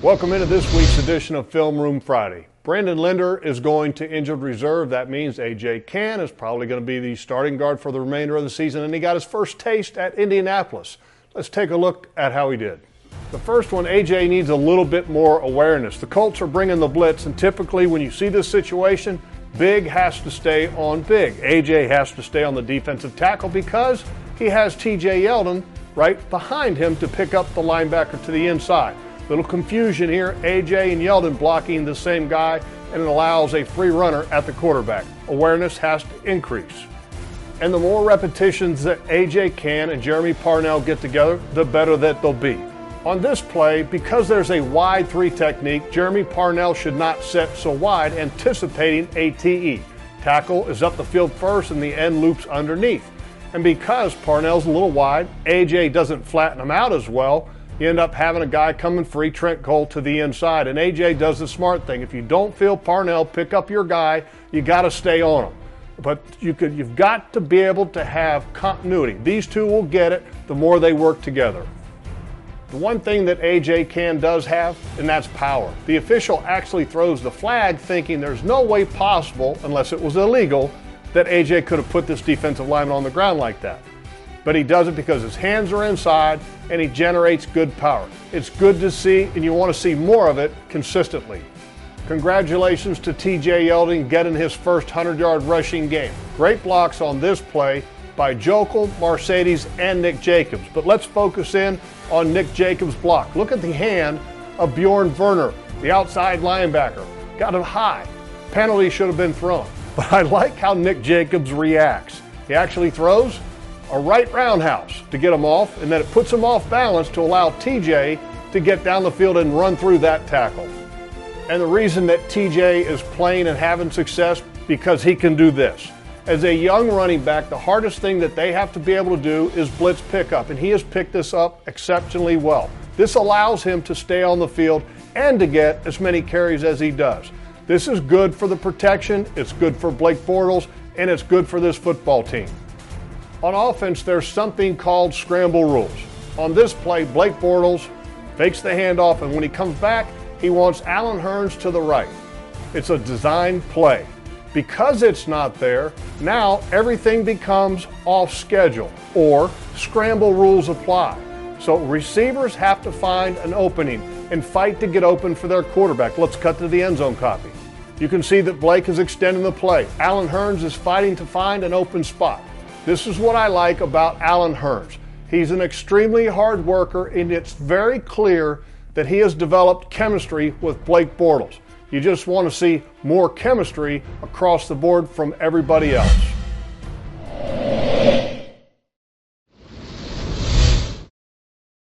Welcome into this week's edition of Film Room Friday. Brandon Linder is going to injured reserve. That means A.J. Cann is probably going to be the starting guard for the remainder of the season, and he got his first taste at Indianapolis. Let's take a look at how he did. The first one, A.J. needs a little bit more awareness. The Colts are bringing the blitz, and typically when you see this situation, big has to stay on big. A.J. has to stay on the defensive tackle because he has T.J. Yeldon right behind him to pick up the linebacker to the inside. Little confusion here, A.J. and Yeldon blocking the same guy, and it allows a free runner at the quarterback. Awareness has to increase. And the more repetitions that A.J. Cann and Jeremy Parnell get together, the better that they'll be. On this play, because there's a wide three technique, Jeremy Parnell should not set so wide, anticipating a TE. Tackle is up the field first and the end loops underneath. And because Parnell's a little wide, A.J. doesn't flatten him out as well, you end up having a guy coming free, Trent Cole, to the inside. And A.J. does the smart thing. If you don't feel Parnell pick up your guy, you got to stay on him. But you've got to be able to have continuity. These two will get it the more they work together. The one thing that A.J. Cann does have, and that's power. The official actually throws the flag thinking there's no way possible, unless it was illegal, that A.J. could have put this defensive lineman on the ground like that. But he does it because his hands are inside and he generates good power. It's good to see, and you want to see more of it consistently. Congratulations to T.J. Yeldon getting his first 100-yard rushing game. Great blocks on this play by Jokel, Marcedes, and Nick Jacobs. But let's focus in on Nick Jacobs' block. Look at the hand of Bjorn Werner, the outside linebacker. Got it high. Penalty should have been thrown. But I like how Nick Jacobs reacts. He actually throws a right roundhouse to get him off, and then it puts him off balance to allow TJ to get down the field and run through that tackle. And the reason that TJ is playing and having success, because he can do this. As a young running back, the hardest thing that they have to be able to do is blitz pickup, and he has picked this up exceptionally well. This allows him to stay on the field and to get as many carries as he does. This is good for the protection, it's good for Blake Bortles, and it's good for this football team. On offense, there's something called scramble rules. On this play, Blake Bortles fakes the handoff, and when he comes back, he wants Allen Hurns to the right. It's a design play. Because it's not there, now everything becomes off schedule, or scramble rules apply. So receivers have to find an opening and fight to get open for their quarterback. Let's cut to the end zone copy. You can see that Blake is extending the play. Allen Hurns is fighting to find an open spot. This is what I like about Allen Hurns. He's an extremely hard worker, and it's very clear that he has developed chemistry with Blake Bortles. You just want to see more chemistry across the board from everybody else.